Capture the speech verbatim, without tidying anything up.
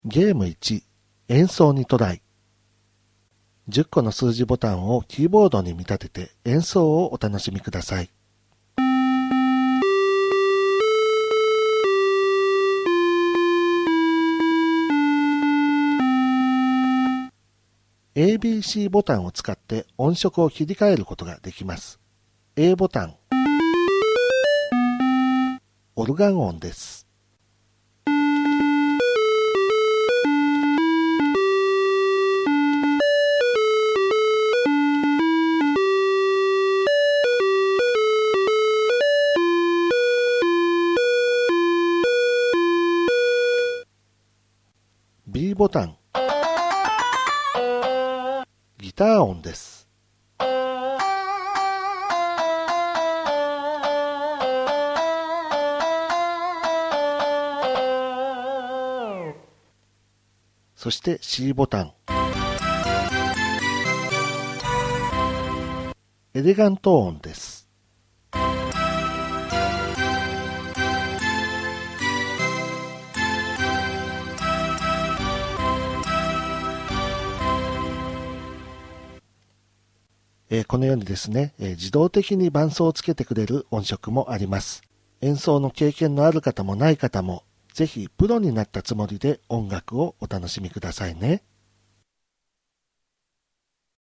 ゲームいち、演奏にトライ。じゅっこの数字ボタンをキーボードに見立てて演奏をお楽しみください。エービーシー ボタンを使って音色を切り替えることができます。A ボタン、オルガン音です。B ボタン、ギター音です。そして C ボタン、エレガント音です。えー、このようにですね、えー、自動的に伴奏をつけてくれる音色もあります。演奏の経験のある方もない方も、ぜひプロになったつもりで音楽をお楽しみくださいね。